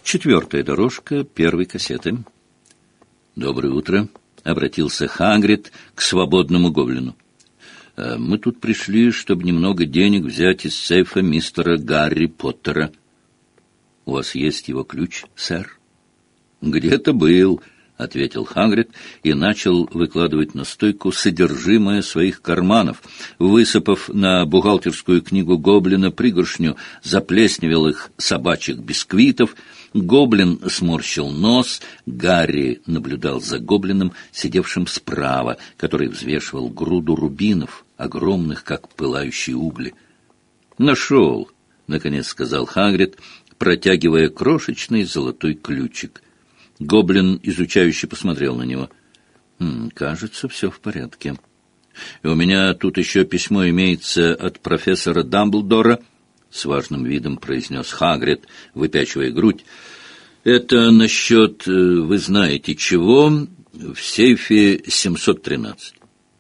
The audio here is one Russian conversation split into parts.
4-я дорожка 1-й кассеты. «Доброе утро», — обратился Хагрид к свободному гоблину. «Мы тут пришли, чтобы немного денег взять из сейфа мистера Гарри Поттера. У вас есть его ключ, сэр?» «Где-то был», — ответил Хагрид и начал выкладывать на стойку содержимое своих карманов. Высыпав на бухгалтерскую книгу гоблина пригоршню заплесневелых собачьих бисквитов, гоблин сморщил нос. Гарри наблюдал за гоблином, сидевшим справа, который взвешивал груду рубинов, огромных, как пылающие угли. «Нашел», — наконец сказал Хагрид, протягивая крошечный золотой ключик. Гоблин изучающе посмотрел на него. «Кажется, все в порядке. И у меня тут еще письмо имеется от профессора Дамблдора», — с важным видом произнес Хагрид, выпячивая грудь. «Это насчет, вы знаете чего, в сейфе 713».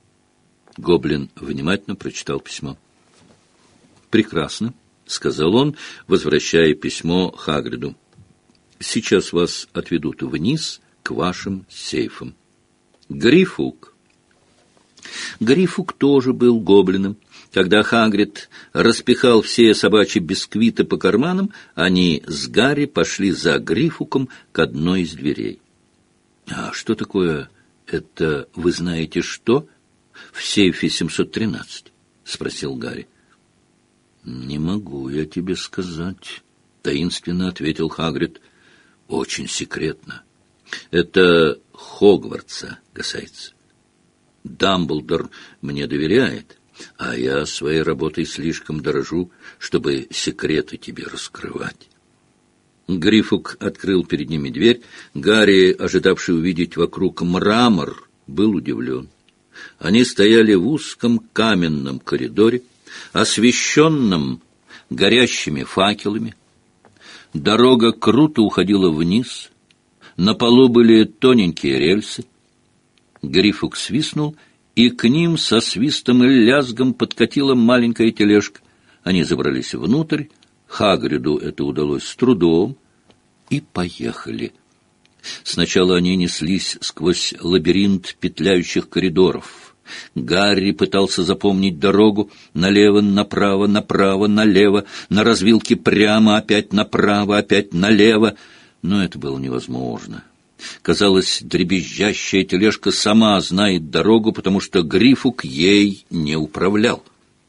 Гоблин внимательно прочитал письмо. «Прекрасно», — сказал он, возвращая письмо Хагриду. «Сейчас вас отведут вниз к вашим сейфам. Грифук». Грифук тоже был гоблином. Когда Хагрид распихал все собачьи бисквиты по карманам, они с Гарри пошли за Грифуком к одной из дверей. «А что такое это, вы знаете что, в сейфе 713?» — спросил Гарри. «Не могу я тебе сказать», — таинственно ответил Хагрид. «Очень секретно. Это Хогвартса касается. Дамблдор мне доверяет, а я своей работой слишком дорожу, чтобы секреты тебе раскрывать». Грифук открыл перед ними дверь. Гарри, ожидавший увидеть вокруг мрамор, был удивлен. Они стояли в узком каменном коридоре, освещенном горящими факелами. Дорога круто уходила вниз. На полу были тоненькие рельсы. Грифук свистнул, и к ним со свистом и лязгом подкатила маленькая тележка. Они забрались внутрь. Хагриду это удалось с трудом. И поехали. Сначала они неслись сквозь лабиринт петляющих коридоров. Гарри пытался запомнить дорогу: налево, направо, направо, налево, на развилке прямо, опять направо, опять налево. Но это было невозможно. Казалось, дребезжащая тележка сама знает дорогу, потому что Грифук ей не управлял.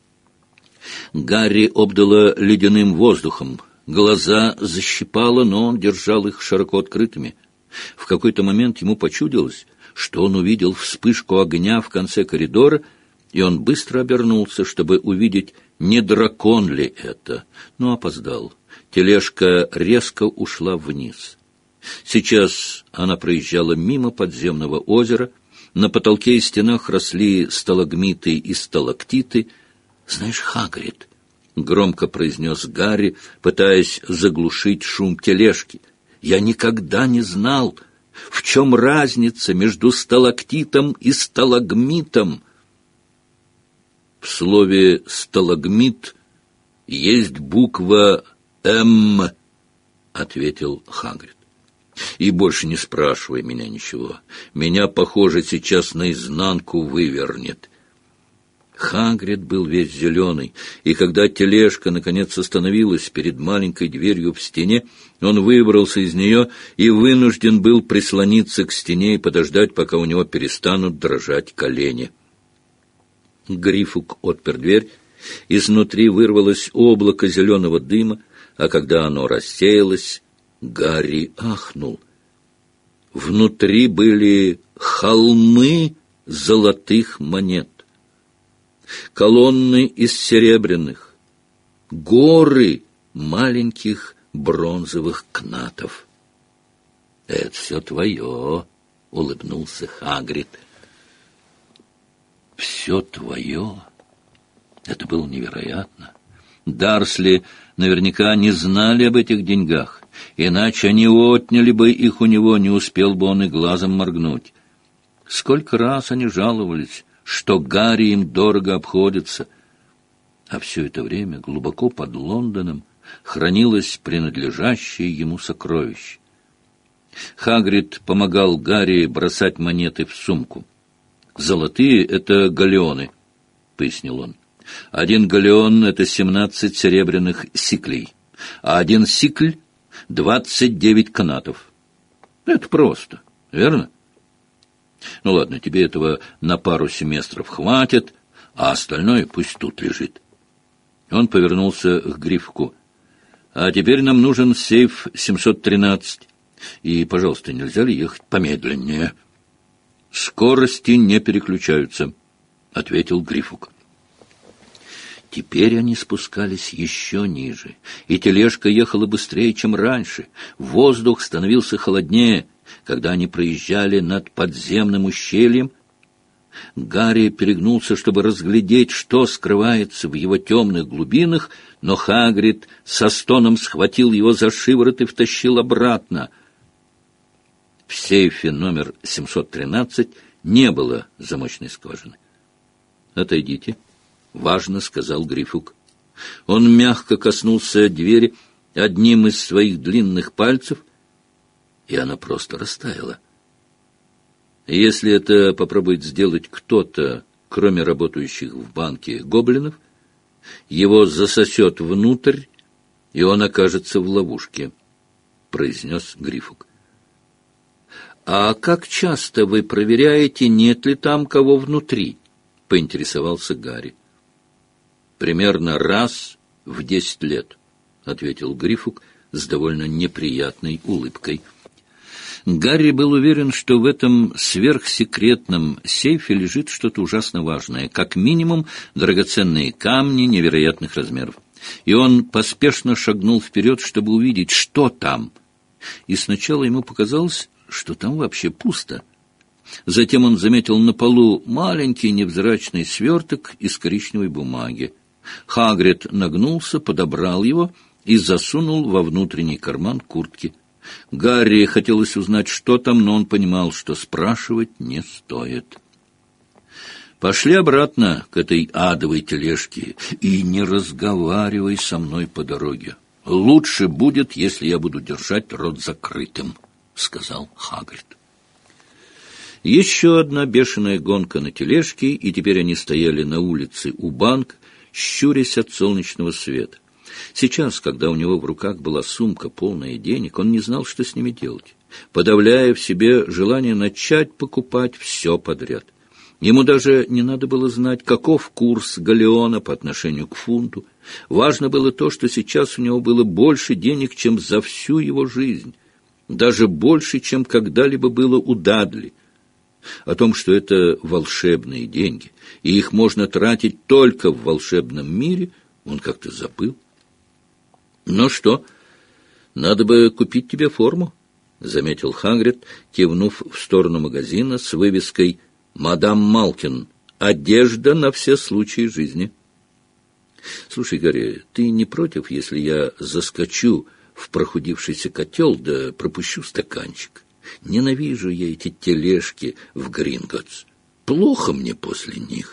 Гарри обдало ледяным воздухом. Глаза защипало, но он держал их широко открытыми. В какой-то момент ему почудилось, что он увидел вспышку огня в конце коридора, и он быстро обернулся, чтобы увидеть, не дракон ли это, но опоздал. Тележка резко ушла вниз. Сейчас она проезжала мимо подземного озера. На потолке и стенах росли сталагмиты и сталактиты. «Знаешь, Хагрид», — громко произнес Гарри, пытаясь заглушить шум тележки, — «я никогда не знал, в чем разница между сталактитом и сталагмитом». «В слове «сталагмит» есть буква «М», — ответил Хагрид. «И больше не спрашивай меня ничего. Меня, похоже, сейчас наизнанку вывернет». Хагрид был весь зеленый, и когда тележка наконец остановилась перед маленькой дверью в стене, он выбрался из нее и вынужден был прислониться к стене и подождать, пока у него перестанут дрожать колени. Грифук отпер дверь. Изнутри вырвалось облако зеленого дыма, а когда оно рассеялось, Гарри ахнул. Внутри были холмы золотых монет, колонны из серебряных, горы маленьких бронзовых кнатов. «Это все твое», — улыбнулся Хагрид. «Все твое?» Это было невероятно. Дарсли наверняка не знали об этих деньгах, иначе они отняли бы их у него, не успел бы он и глазом моргнуть. Сколько раз они жаловались, что Гарри им дорого обходится. А все это время глубоко под Лондоном хранилось принадлежащее ему сокровище. Хагрид помогал Гарри бросать монеты в сумку. «Золотые — это галеоны», — пояснил он. «1 галеон — это 17 серебряных сиклей, а 1 сикль — 29 канатов. Это просто, верно? Ну ладно, тебе этого на пару семестров хватит, а остальное пусть тут лежит». Он повернулся к Грифку. «А теперь нам нужен сейф 713. И, пожалуйста, нельзя ли ехать помедленнее?» «Скорости не переключаются», — ответил Грифук. Теперь они спускались еще ниже, и тележка ехала быстрее, чем раньше. Воздух становился холоднее, когда они проезжали над подземным ущельем. Гарри перегнулся, чтобы разглядеть, что скрывается в его темных глубинах, но Хагрид со стоном схватил его за шиворот и втащил обратно. В сейфе номер 713 не было замочной скважины. «Отойдите», — важно сказал Грифук. Он мягко коснулся двери одним из своих длинных пальцев, и она просто растаяла. Если это попробует сделать кто-то, кроме работающих в банке гоблинов, его засосет внутрь, и он окажется в ловушке, — произнес Грифук. «А как часто вы проверяете, нет ли там кого внутри?» — поинтересовался Гарри. «Примерно раз в 10 лет», — ответил Грифук с довольно неприятной улыбкой. Гарри был уверен, что в этом сверхсекретном сейфе лежит что-то ужасно важное, как минимум драгоценные камни невероятных размеров. И он поспешно шагнул вперед, чтобы увидеть, что там. И сначала ему показалось, что там вообще пусто. Затем он заметил на полу маленький невзрачный сверток из коричневой бумаги. Хагрид нагнулся, подобрал его и засунул во внутренний карман куртки. Гарри хотелось узнать, что там, но он понимал, что спрашивать не стоит. «Пошли обратно к этой адовой тележке и не разговаривай со мной по дороге. Лучше будет, если я буду держать рот закрытым», — сказал Хагрид. Еще одна бешеная гонка на тележке, и теперь они стояли на улице у банка, щурясь от солнечного света. Сейчас, когда у него в руках была сумка, полная денег, он не знал, что с ними делать, подавляя в себе желание начать покупать все подряд. Ему даже не надо было знать, каков курс галеона по отношению к фунту. Важно было то, что сейчас у него было больше денег, чем за всю его жизнь, даже больше, чем когда-либо было у Дадли. О том, что это волшебные деньги, и их можно тратить только в волшебном мире, он как-то забыл. «Ну что, надо бы купить тебе форму», — заметил Хагрид, кивнув в сторону магазина с вывеской «Мадам Малкин. Одежда на все случаи жизни». «Слушай, Гарри, ты не против, если я заскочу в прохудившийся котел да пропущу стаканчик? Ненавижу я эти тележки в Гринготтс. Плохо мне после них».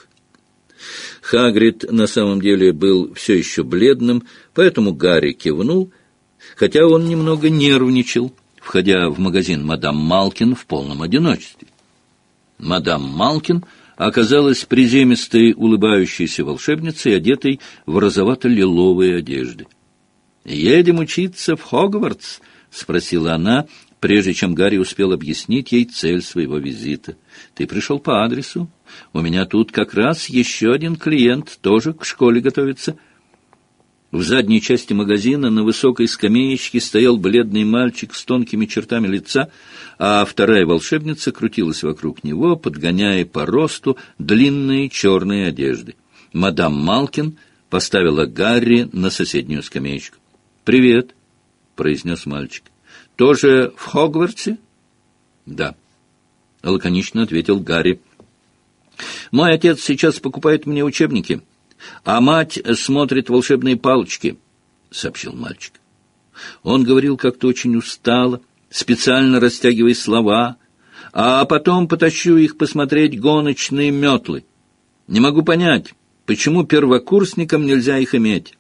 Хагрид на самом деле был все еще бледным, поэтому Гарри кивнул, хотя он немного нервничал, входя в магазин «Мадам Малкин» в полном одиночестве. Мадам Малкин оказалась приземистой, улыбающейся волшебницей, одетой в розовато-лиловые одежды. «Едем учиться в Хогвартс?» — спросила она, прежде чем Гарри успел объяснить ей цель своего визита. «Ты пришел по адресу. У меня тут как раз еще один клиент, тоже к школе готовится». В задней части магазина на высокой скамеечке стоял бледный мальчик с тонкими чертами лица, а вторая волшебница крутилась вокруг него, подгоняя по росту длинные черные одежды. Мадам Малкин поставила Гарри на соседнюю скамеечку. «Привет», — произнес мальчик. «Тоже в Хогвартсе?» «Да», — лаконично ответил Гарри. «Мой отец сейчас покупает мне учебники, а мать смотрит волшебные палочки», — сообщил мальчик. Он говорил как-то очень устало, специально растягивая слова, «а потом потащу их посмотреть гоночные метлы. Не могу понять, почему первокурсникам нельзя их иметь.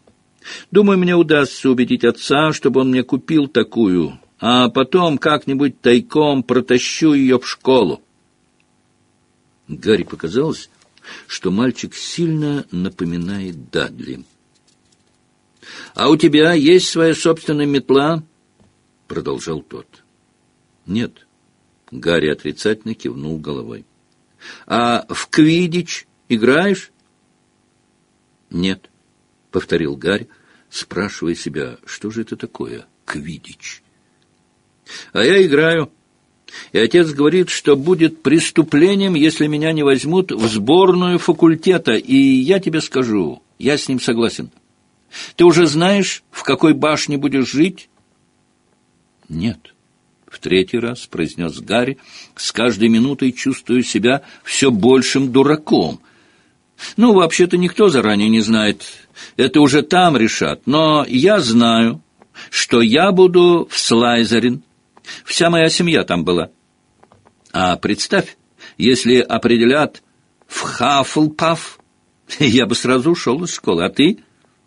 Думаю, мне удастся убедить отца, чтобы он мне купил такую, а потом как-нибудь тайком протащу ее в школу. Гарри показалось, что мальчик сильно напоминает Дадли. — А у тебя есть своя собственная метла? — продолжал тот. — Нет. Гарри отрицательно кивнул головой. — А в квиддич играешь? — Нет, — повторил Гарри, спрашивая себя, что же это такое квиддич. — А я играю. И отец говорит, что будет преступлением, если меня не возьмут в сборную факультета, и я тебе скажу, я с ним согласен. Ты уже знаешь, в какой башне будешь жить? — Нет, — в третий раз произнес Гарри, с каждой минутой чувствуя себя все большим дураком. — Ну, вообще-то никто заранее не знает, это уже там решат, но я знаю, что я буду в Слайзерин. Вся моя семья там была. А представь, если определят в Хаффлпаф, я бы сразу ушел из школы, а ты?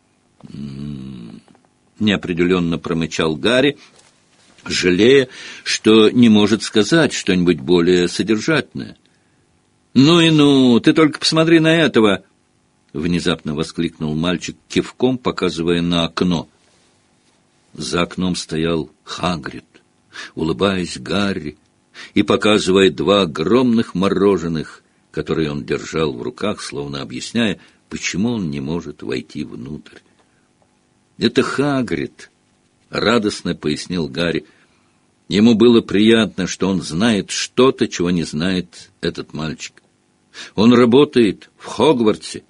Неопределенно промычал Гарри, жалея, что не может сказать что-нибудь более содержательное. «Ну и ну, ты только посмотри на этого!» — внезапно воскликнул мальчик кивком, показывая на окно. За окном стоял Хагрид, улыбаясь Гарри и показывая два огромных мороженых, которые он держал в руках, словно объясняя, почему он не может войти внутрь. «Это Хагрид», — радостно пояснил Гарри. Ему было приятно, что он знает что-то, чего не знает этот мальчик. «Он работает в Хогвартсе».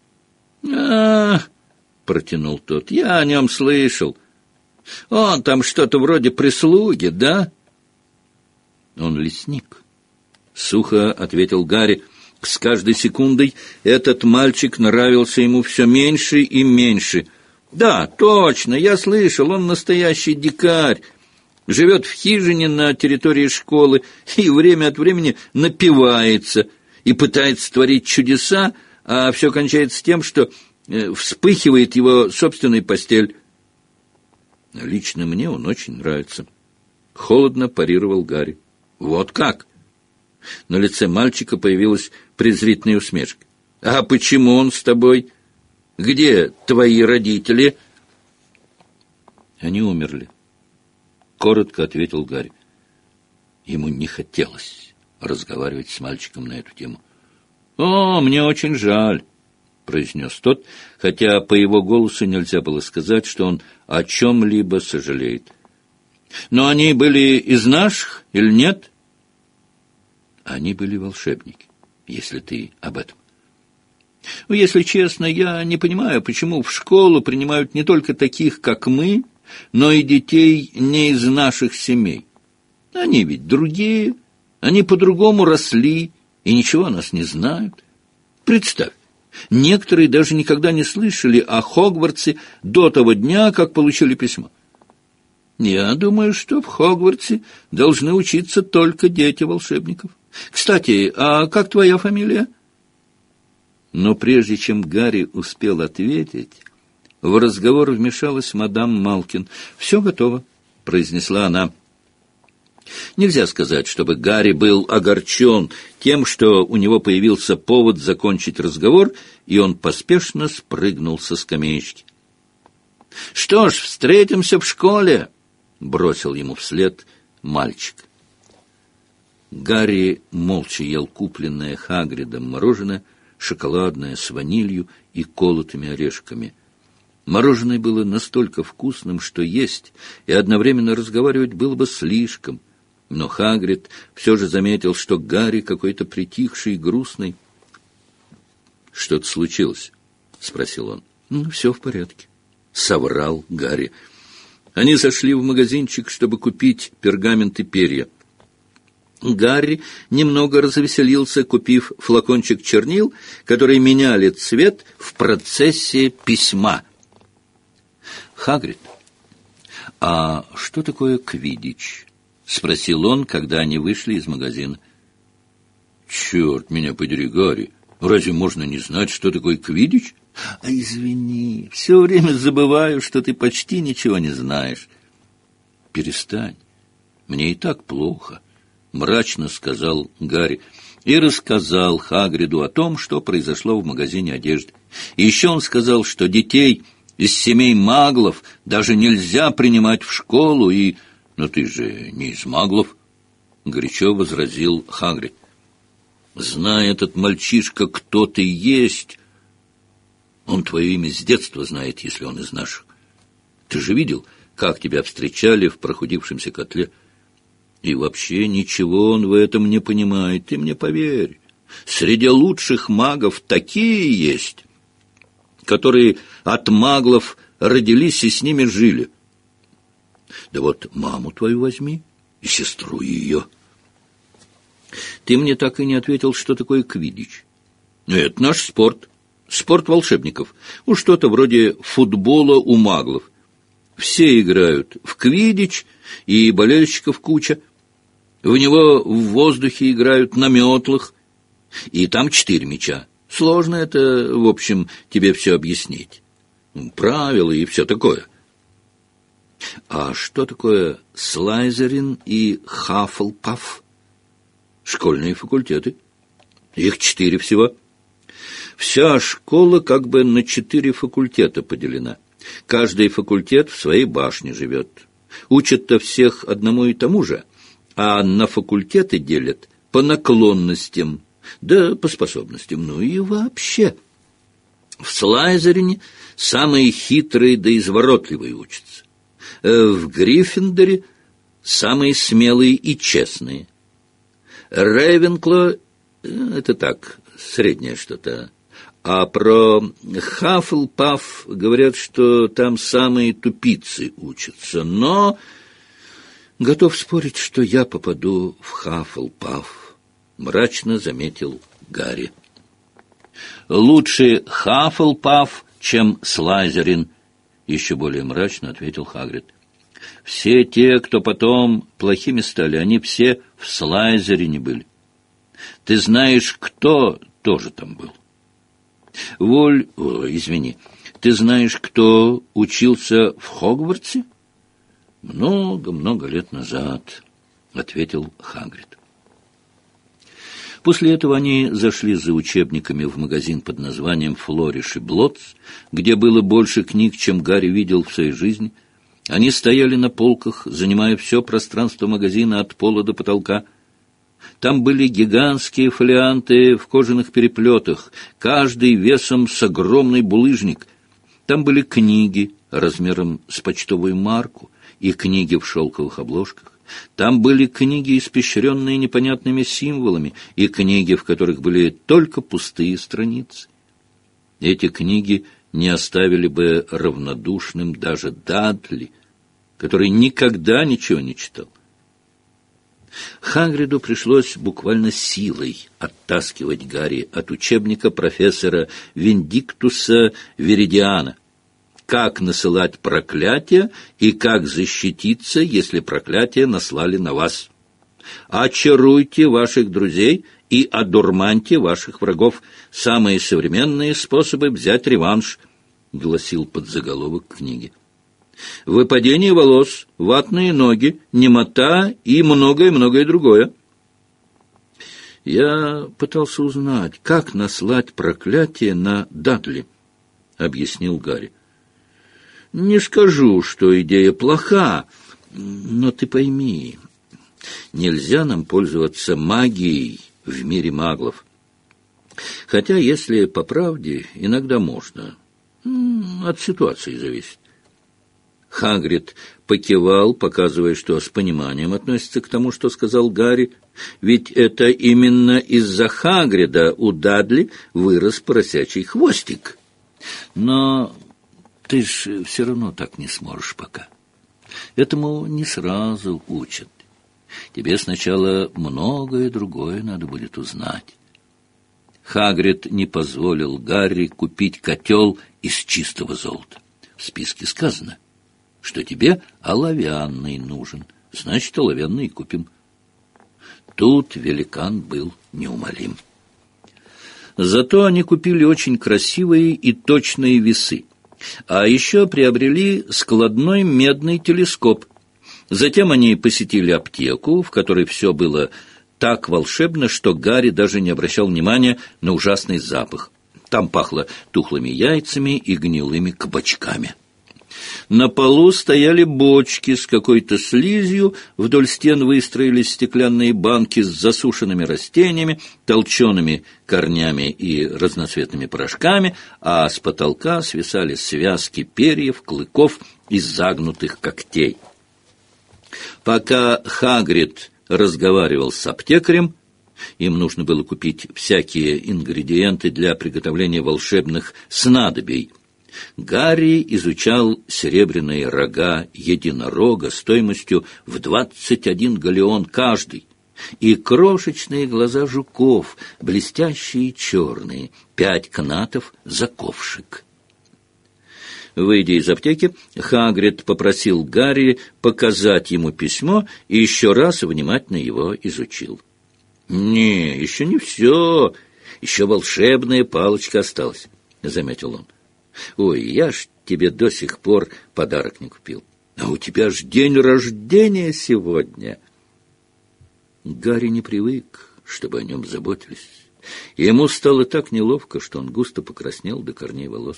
Протянул тот, — «я о нем слышал. Он там что-то вроде прислуги, да?» «Он лесник», — сухо ответил Гарри. С каждой секундой этот мальчик нравился ему все меньше и меньше. «Да, точно, я слышал, он настоящий дикарь. Живет в хижине на территории школы и время от времени напивается и пытается творить чудеса, а все кончается тем, что вспыхивает его собственная постель». «Лично мне он очень нравится», — холодно парировал Гарри. «Вот как?» На лице мальчика появилась презрительная усмешка. «А почему он с тобой? Где твои родители?» «Они умерли», — коротко ответил Гарри. Ему не хотелось разговаривать с мальчиком на эту тему. «О, мне очень жаль», — произнес тот, хотя по его голосу нельзя было сказать, что он о чем-либо сожалеет. «Но они были из наших или нет?» «Они были волшебники, если ты об этом». «Ну, если честно, я не понимаю, почему в школу принимают не только таких, как мы, но и детей не из наших семей. Они ведь другие, они по-другому росли и ничего о нас не знают. Представь, некоторые даже никогда не слышали о Хогвартсе до того дня, как получили письмо. Я думаю, что в Хогвартсе должны учиться только дети волшебников. Кстати, а как твоя фамилия?» Но прежде чем Гарри успел ответить, в разговор вмешалась мадам Малкин. «Все готово», — произнесла она. Нельзя сказать, чтобы Гарри был огорчен тем, что у него появился повод закончить разговор, и он поспешно спрыгнул со скамеечки. «Что ж, встретимся в школе», — бросил ему вслед мальчик. Гарри молча ел купленное Хагридом мороженое, шоколадное с ванилью и колотыми орешками. Мороженое было настолько вкусным, что есть и одновременно разговаривать было бы слишком. Но Хагрид все же заметил, что Гарри какой-то притихший и грустный. — Что-то случилось? — спросил он. — Ну, все в порядке, — соврал Гарри. Они зашли в магазинчик, чтобы купить пергамент и перья. Гарри немного развеселился, купив флакончик чернил, которые меняли цвет в процессе письма. «Хагрид, а что такое квиддич?» — спросил он, когда они вышли из магазина. «Черт меня подери, Гарри, разве можно не знать, что такое квиддич?» Извини, все время забываю, что ты почти ничего не знаешь. Перестань, мне и так плохо, — мрачно сказал Гарри и рассказал Хагриду о том, что произошло в магазине одежды. И еще он сказал, что детей из семей маглов даже нельзя принимать в школу, и... «Но ты же не из маглов», — горячо возразил Хагрид. «Зная этот мальчишка, кто ты есть, он твое имя с детства знает, если он из наших. Ты же видел, как тебя встречали в прохудившемся котле? И вообще ничего он в этом не понимает, ты мне поверь. Среди лучших магов такие есть, которые от маглов родились и с ними жили. Да вот маму твою возьми и сестру ее. Ты мне так и не ответил, что такое квиддич. Это наш спорт, спорт волшебников. Уж что-то вроде футбола у маглов. Все играют в квиддич, и болельщиков куча. В него в воздухе играют на метлах, и там 4 мяча. Сложно это, в общем, тебе все объяснить. Правила и все такое. А что такое Слайзерин и Хаффлпаф? Школьные факультеты. Их 4 всего. Вся школа как бы на 4 факультета поделена. Каждый факультет в своей башне живет. Учат-то всех одному и тому же, а на факультеты делят по наклонностям, да по способностям. Ну и вообще. В Слайзерине самые хитрые да изворотливые учатся. В Гриффиндоре самые смелые и честные. Рейвенкло — это так, среднее что-то. А про Хаффлпаф говорят, что там самые тупицы учатся. Но готов спорить, что я попаду в Хаффлпаф, — мрачно заметил Гарри. Лучше Хаффлпаф, чем Слайзерин, — еще более мрачно ответил Хагрид. Все те, кто потом плохими стали, они все в Слайзерине были. Ты знаешь, кто тоже там был? Извини, ты знаешь, кто учился в Хогвартсе? Много-много лет назад, — ответил Хагрид. После этого они зашли за учебниками в магазин под названием «Флориш и Блотс», где было больше книг, чем Гарри видел в своей жизни. Они стояли на полках, занимая все пространство магазина от пола до потолка. Там были гигантские фолианты в кожаных переплетах, каждый весом с огромный булыжник. Там были книги размером с почтовую марку и книги в шелковых обложках. Там были книги, испещренные непонятными символами, и книги, в которых были только пустые страницы. Эти книги не оставили бы равнодушным даже Дадли, который никогда ничего не читал. Хагриду пришлось буквально силой оттаскивать Гарри от учебника профессора Виндиктуса Веридиана «Как насылать проклятия и как защититься, если проклятия наслали на вас. Очаруйте ваших друзей и одурманьте ваших врагов. Самые современные способы взять реванш», — гласил подзаголовок книги. «Выпадение волос, ватные ноги, немота и многое-многое другое». «Я пытался узнать, как наслать проклятие на Дадли», — объяснил Гарри. «Не скажу, что идея плоха, но ты пойми, нельзя нам пользоваться магией в мире маглов. Хотя, если по правде, иногда можно. От ситуации зависит». Хагрид покивал, показывая, что с пониманием относится к тому, что сказал Гарри. Ведь это именно из-за Хагрида у Дадли вырос поросячий хвостик. «Но ты ж все равно так не сможешь пока. Этому не сразу учат. Тебе сначала многое другое надо будет узнать». Хагрид не позволил Гарри купить котел из чистого золота. В списке сказано, что тебе оловянный нужен, значит, оловянный купим. Тут великан был неумолим. Зато они купили очень красивые и точные весы. А еще приобрели складной медный телескоп. Затем они посетили аптеку, в которой все было так волшебно, что Гарри даже не обращал внимания на ужасный запах. Там пахло тухлыми яйцами и гнилыми кабачками. На полу стояли бочки с какой-то слизью, вдоль стен выстроились стеклянные банки с засушенными растениями, толчеными корнями и разноцветными порошками, а с потолка свисали связки перьев, клыков и загнутых когтей. Пока Хагрид разговаривал с аптекарем, им нужно было купить всякие ингредиенты для приготовления волшебных снадобий, Гарри изучал серебряные рога единорога стоимостью в 21 галеон каждый и крошечные глаза жуков, блестящие и черные, 5 канатов за ковшик. Выйдя из аптеки, Хагрид попросил Гарри показать ему письмо и еще раз внимательно его изучил. «Не, еще не все, еще волшебная палочка осталась», — заметил он. «Ой, я ж тебе до сих пор подарок не купил. А у тебя ж день рождения сегодня». Гарри не привык, чтобы о нем заботились. Ему стало так неловко, что он густо покраснел до корней волос.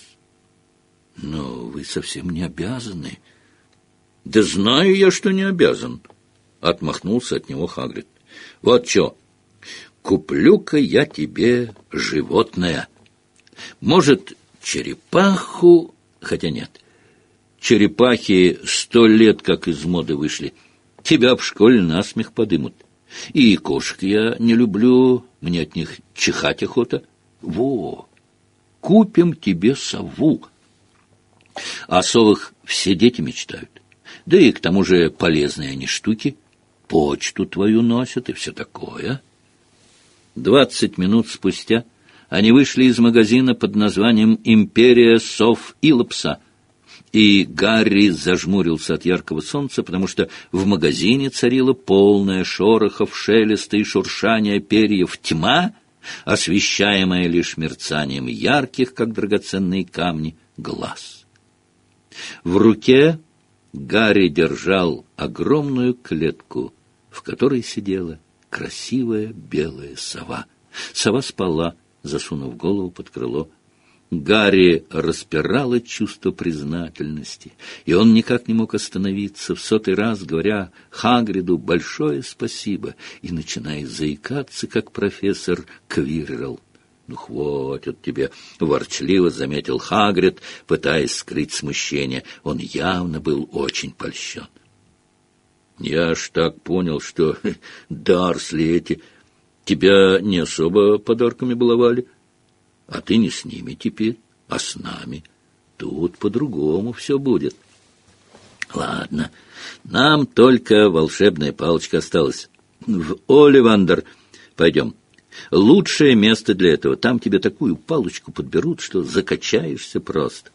«Но вы совсем не обязаны». «Да знаю я, что не обязан», — отмахнулся от него Хагрид. «Вот что, куплю-ка я тебе животное. Может, черепаху, хотя нет. Черепахи 100 лет как из моды вышли. Тебя в школе насмех подымут. И кошек я не люблю, мне от них чихать охота. Во, купим тебе сову. О совах все дети мечтают. Да и к тому же полезные они штуки. Почту твою носят и все такое». 20 минут спустя они вышли из магазина под названием «Империя сов Илопса», и Гарри зажмурился от яркого солнца, потому что в магазине царила полная шорохов, шелеста и шуршания перьев тьма, освещаемая лишь мерцанием ярких, как драгоценные камни, глаз. В руке Гарри держал огромную клетку, в которой сидела красивая белая сова. Сова спала, засунув голову под крыло. Гарри распирало чувство признательности, и он никак не мог остановиться, в 100-й раз говоря Хагриду большое спасибо и начиная заикаться, как профессор Квиррелл. «Ну, хватит тебе!» — ворчливо заметил Хагрид, пытаясь скрыть смущение. Он явно был очень польщен. «Я ж так понял, что Дарсли эти тебя не особо подарками баловали. А ты не с ними теперь, а с нами. Тут по-другому все будет. Ладно, нам только волшебная палочка осталась. В Оливандер пойдем. Лучшее место для этого. Там тебе такую палочку подберут, что закачаешься просто».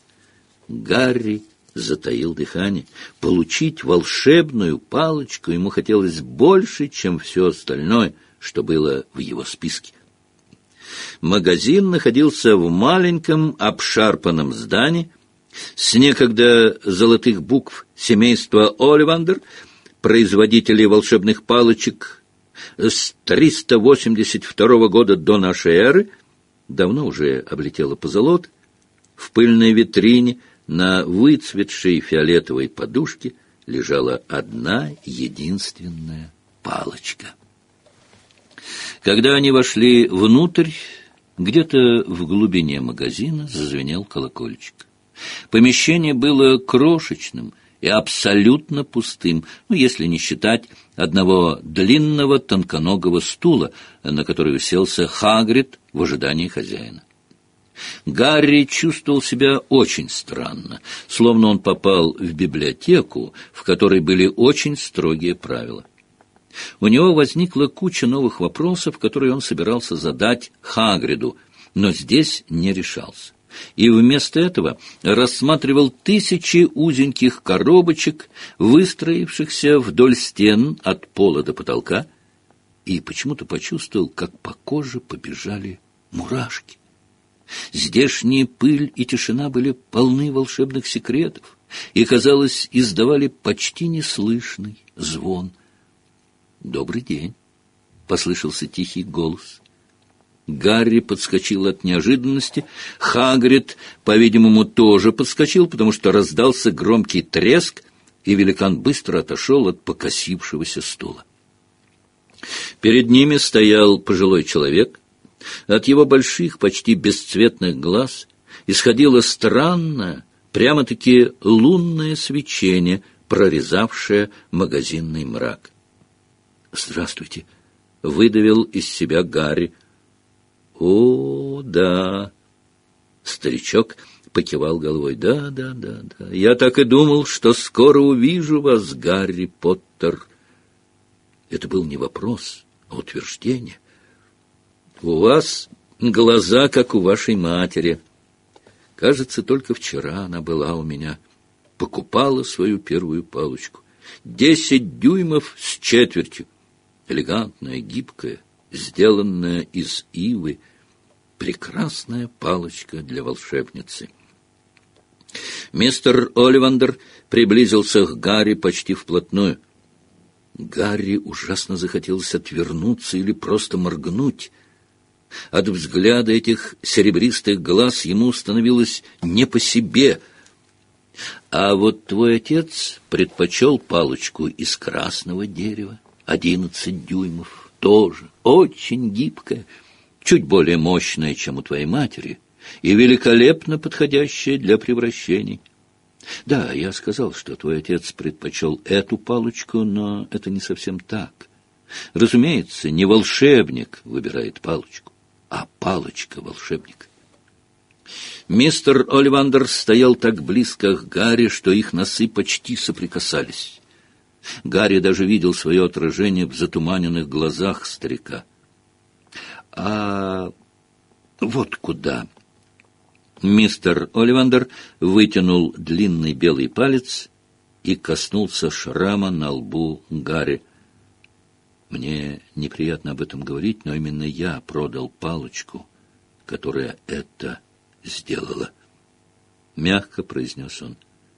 Гарри затаил дыхание. Получить волшебную палочку ему хотелось больше, чем все остальное, что было в его списке. Магазин находился в маленьком обшарпанном здании. С некогда золотых букв семейства Оливандер, производителей волшебных палочек, с 382 года до нашей эры, давно уже облетела позолота. В пыльной витрине на выцветшей фиолетовой подушке лежала одна единственная палочка. Когда они вошли внутрь, где-то в глубине магазина зазвенел колокольчик. Помещение было крошечным и абсолютно пустым, если не считать одного длинного тонконогого стула, на который уселся Хагрид в ожидании хозяина. Гарри чувствовал себя очень странно, словно он попал в библиотеку, в которой были очень строгие правила. У него возникла куча новых вопросов, которые он собирался задать Хагриду, но здесь не решался. И вместо этого рассматривал тысячи узеньких коробочек, выстроившихся вдоль стен от пола до потолка, и почему-то почувствовал, как по коже побежали мурашки. Здешняя пыль и тишина были полны волшебных секретов и, казалось, издавали почти неслышный звон. «Добрый день!» — послышался тихий голос. Гарри подскочил от неожиданности. Хагрид, по-видимому, тоже подскочил, потому что раздался громкий треск, и великан быстро отошел от покосившегося стула. Перед ними стоял пожилой человек. От его больших, почти бесцветных глаз исходило странное, прямо-таки лунное свечение, прорезавшее магазинный мрак. «Здравствуйте!» — выдавил из себя Гарри. «О, да!» — старичок покивал головой. «Да. Я так и думал, что скоро увижу вас, Гарри Поттер». Это был не вопрос, а утверждение. «У вас глаза, как у вашей матери. Кажется, только вчера она была у меня. Покупала свою первую палочку. 10 дюймов с четвертью. Элегантная, гибкая, сделанная из ивы. Прекрасная палочка для волшебницы». Мистер Оливандер приблизился к Гарри почти вплотную. Гарри ужасно захотелось отвернуться или просто моргнуть. От взгляда этих серебристых глаз ему становилось не по себе. «А вот твой отец предпочел палочку из красного дерева, 11 дюймов, тоже очень гибкая, чуть более мощная, чем у твоей матери, и великолепно подходящая для превращений. Да, я сказал, что твой отец предпочел эту палочку, но это не совсем так. Разумеется, не волшебник выбирает палочку, а палочка волшебника». Мистер Оливандер стоял так близко к Гарри, что их носы почти соприкасались. Гарри даже видел свое отражение в затуманенных глазах старика. «А вот куда?» Мистер Оливандер вытянул длинный белый палец и коснулся шрама на лбу Гарри. «Мне неприятно об этом говорить, но именно я продал палочку, которая это сделала», — мягко произнес он.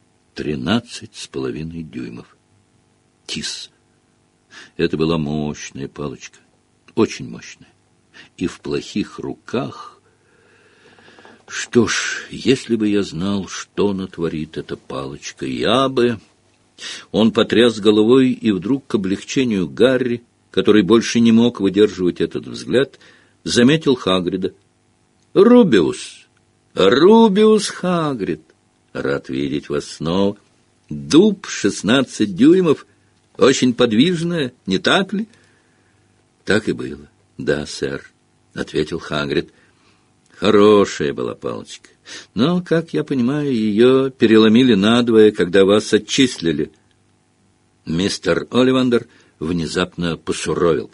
13,5 дюймов. Тис. Это была мощная палочка, очень мощная. И в плохих руках... Что ж, если бы я знал, что натворит эта палочка, я бы... Он потряс головой, и вдруг, к облегчению Гарри, который больше не мог выдерживать этот взгляд, заметил Хагрида. «Рубиус! Рубиус Хагрид! Рад видеть вас снова. Дуб 16 дюймов, очень подвижная, не так ли?» «Так и было. Да, сэр», — ответил Хагрид. «Хорошая была палочка. Но, как я понимаю, ее переломили надвое, когда вас отчислили». Мистер Оливандер внезапно посуровил.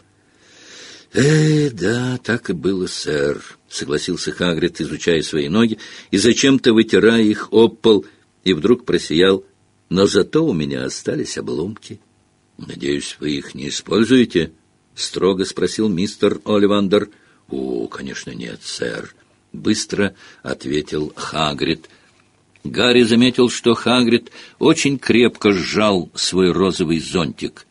Да, так и было, сэр», — согласился Хагрид, изучая свои ноги и зачем-то вытирая их об пол, и вдруг просиял. «Но зато у меня остались обломки». «Надеюсь, вы их не используете?» — строго спросил мистер Оливандер. «О, конечно, нет, сэр», — быстро ответил Хагрид. Гарри заметил, что Хагрид очень крепко сжал свой розовый зонтик.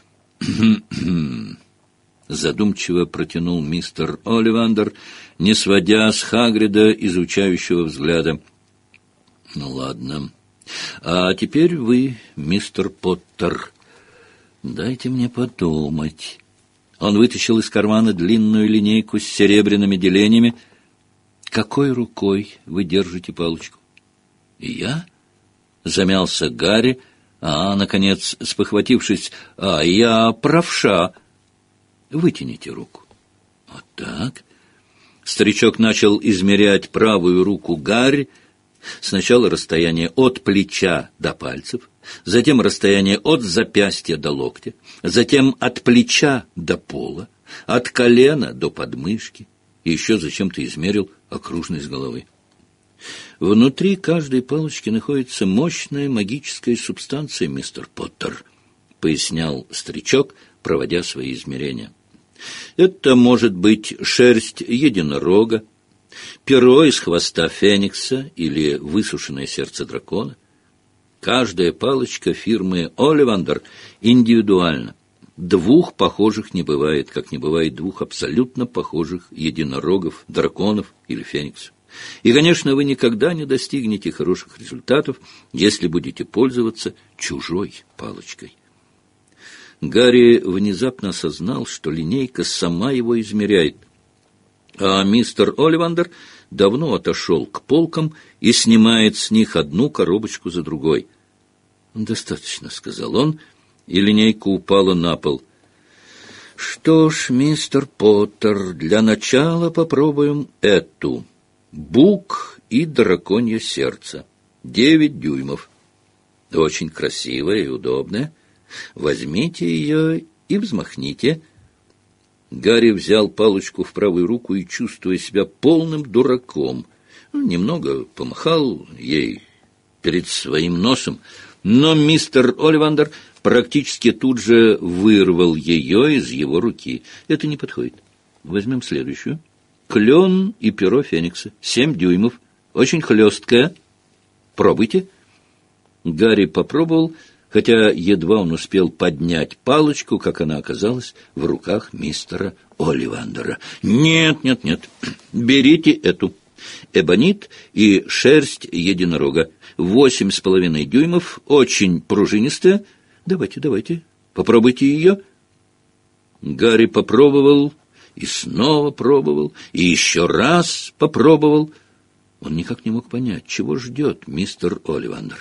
Задумчиво протянул мистер Оливандер, не сводя с Хагрида изучающего взгляда. «Ну, ладно. А теперь вы, мистер Поттер. Дайте мне подумать». Он вытащил из кармана длинную линейку с серебряными делениями. «Какой рукой вы держите палочку?» «Я?» — замялся Гарри, наконец, спохватившись, «я правша». «Вытяните руку». «Вот так». Старичок начал измерять правую руку Гарри. Сначала расстояние от плеча до пальцев, затем расстояние от запястья до локтя, затем от плеча до пола, от колена до подмышки, и еще зачем-то измерил окружность головы. «Внутри каждой палочки находится мощная магическая субстанция, мистер Поттер», — пояснял старичок, проводя свои измерения. Это может быть шерсть единорога, перо из хвоста феникса или высушенное сердце дракона. Каждая палочка фирмы «Оливандер» индивидуальна. Двух похожих не бывает, как не бывает двух абсолютно похожих единорогов, драконов или фениксов. И, конечно, вы никогда не достигнете хороших результатов, если будете пользоваться чужой палочкой. Гарри внезапно осознал, что линейка сама его измеряет, а мистер Оливандер давно отошел к полкам и снимает с них одну коробочку за другой. «Достаточно», — сказал он, и линейка упала на пол. «Что ж, мистер Поттер, для начала попробуем эту. Бук и драконье сердце. 9 дюймов. Очень красивая и удобная. Возьмите ее и взмахните». Гарри взял палочку в правую руку и, чувствуя себя полным дураком, немного помахал ей перед своим носом, но мистер Оливандер практически тут же вырвал ее из его руки. «Это не подходит. Возьмем следующую. Клен и перо феникса. 7 дюймов. Очень хлесткая. Пробуйте». Гарри попробовал, хотя едва он успел поднять палочку, как она оказалась в руках мистера Оливандера. «Нет, нет, нет. Берите эту. Эбонит и шерсть единорога. 8,5 дюймов. Очень пружинистая. Давайте, попробуйте ее». Гарри попробовал, и снова пробовал, и еще раз попробовал. Он никак не мог понять, чего ждет мистер Оливандер.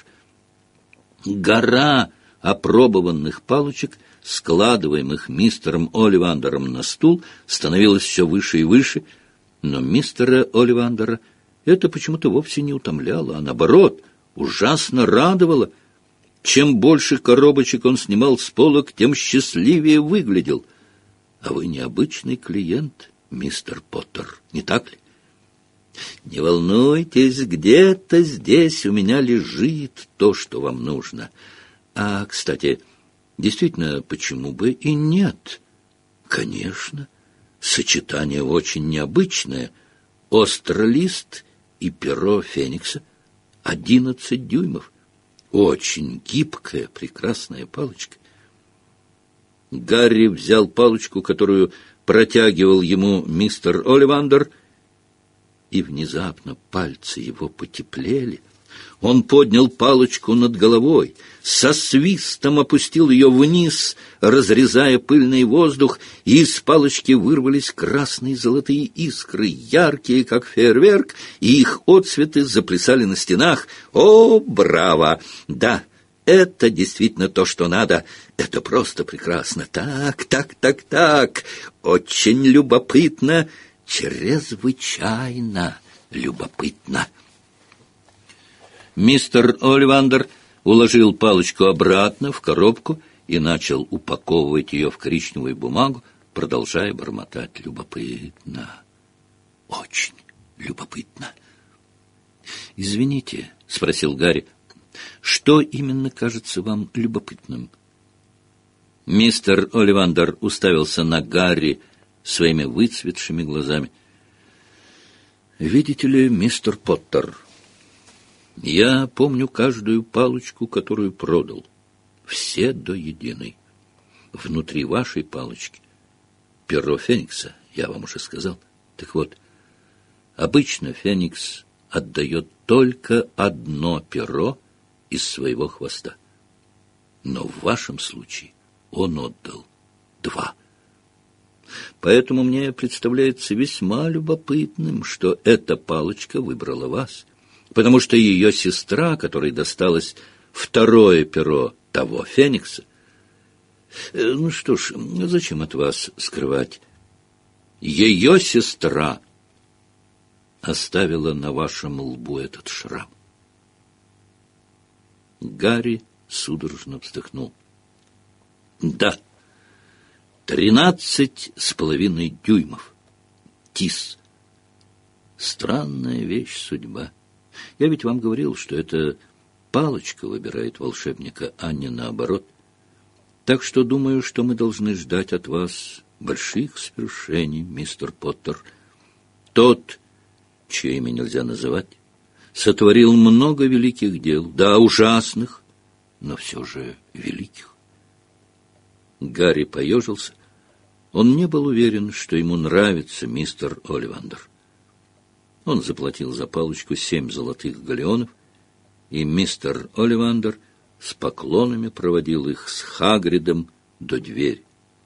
Гора опробованных палочек, складываемых мистером Оливандером на стул, становилась все выше и выше, но мистера Оливандера это почему-то вовсе не утомляло, а наоборот, ужасно радовало. Чем больше коробочек он снимал с полок, тем счастливее выглядел. А вы необычный клиент, мистер Поттер, не так ли? Не волнуйтесь, где-то здесь у меня лежит то, что вам нужно. А, кстати, действительно, почему бы и нет? Конечно, сочетание очень необычное. Остролист и перо феникса. 11 дюймов. Очень гибкая, прекрасная палочка. Гарри взял палочку, которую протягивал ему мистер Оливандер, и внезапно пальцы его потеплели. Он поднял палочку над головой, со свистом опустил ее вниз, разрезая пыльный воздух, и из палочки вырвались красные и золотые искры, яркие, как фейерверк, и их отцветы заплясали на стенах. О, браво! Да, это действительно то, что надо. Это просто прекрасно. Так. Очень любопытно. Чрезвычайно любопытно. Мистер Оливандер уложил палочку обратно в коробку и начал упаковывать ее в коричневую бумагу, продолжая бормотать: любопытно, очень любопытно. «Извините», — спросил Гарри, — «что именно кажется вам любопытным?» Мистер Оливандер уставился на Гарри своими выцветшими глазами. «Видите ли, мистер Поттер, я помню каждую палочку, которую продал. Все до единой. Внутри вашей палочки перо феникса, я вам уже сказал. Так вот, обычно феникс отдает только одно перо из своего хвоста. Но в вашем случае он отдал 2. Поэтому мне представляется весьма любопытным, что эта палочка выбрала вас, потому что ее сестра, которой досталось 2 перо того феникса... Ну что ж, зачем от вас скрывать? Ее сестра оставила на вашем лбу этот шрам. Гарри судорожно вздохнул. Да, 13,5 дюймов. Тис. Странная вещь судьба. Я ведь вам говорил, что это палочка выбирает волшебника, а не наоборот. Так что думаю, что мы должны ждать от вас больших свершений, мистер Поттер. Тот, чье имя нельзя называть, сотворил много великих дел, да, ужасных, но все же великих. Гарри поежился. Он не был уверен, что ему нравится мистер Олливандер. Он заплатил за палочку 7 золотых галеонов, и мистер Олливандер с поклонами проводил их с Хагридом до двери.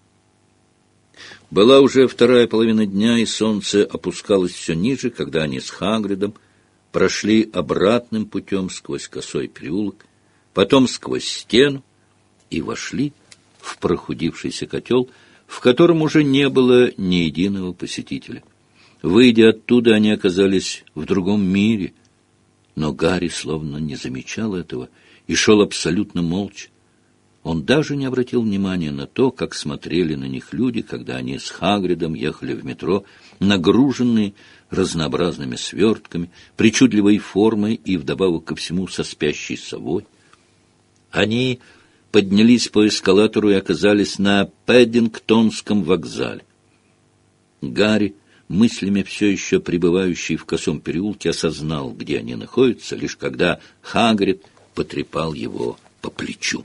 Была уже вторая половина дня, и солнце опускалось все ниже, когда они с Хагридом прошли обратным путем сквозь косой переулок, потом сквозь стену и вошли в прохудившийся котел, в котором уже не было ни единого посетителя. Выйдя оттуда, они оказались в другом мире, но Гарри словно не замечал этого и шел абсолютно молча. Он даже не обратил внимания на то, как смотрели на них люди, когда они с Хагридом ехали в метро, нагруженные разнообразными свертками, причудливой формой и, вдобавок ко всему, со спящей совой. Они поднялись по эскалатору и оказались на Пэддингтонском вокзале. Гарри, мыслями все еще пребывающий в косом переулке, осознал, где они находятся, лишь когда Хагрид потрепал его по плечу.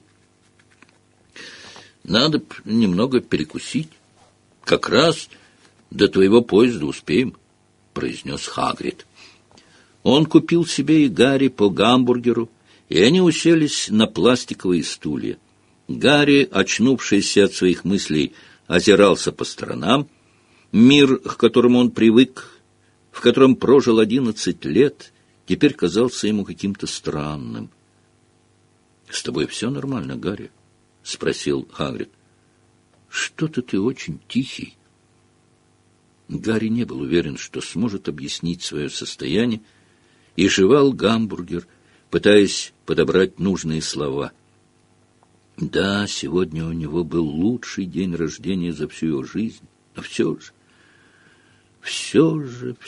«Надо немного перекусить. Как раз до твоего поезда успеем», — произнес Хагрид. Он купил себе и Гарри по гамбургеру, и они уселись на пластиковые стулья. Гарри, очнувшийся от своих мыслей, озирался по сторонам. Мир, к которому он привык, в котором прожил 11 лет, теперь казался ему каким-то странным. — С тобой все нормально, Гарри? — спросил Хагрид. — Что-то ты очень тихий. Гарри не был уверен, что сможет объяснить свое состояние, и жевал гамбургер, пытаясь подобрать нужные слова. Да, сегодня у него был лучший день рождения за всю его жизнь, но все же...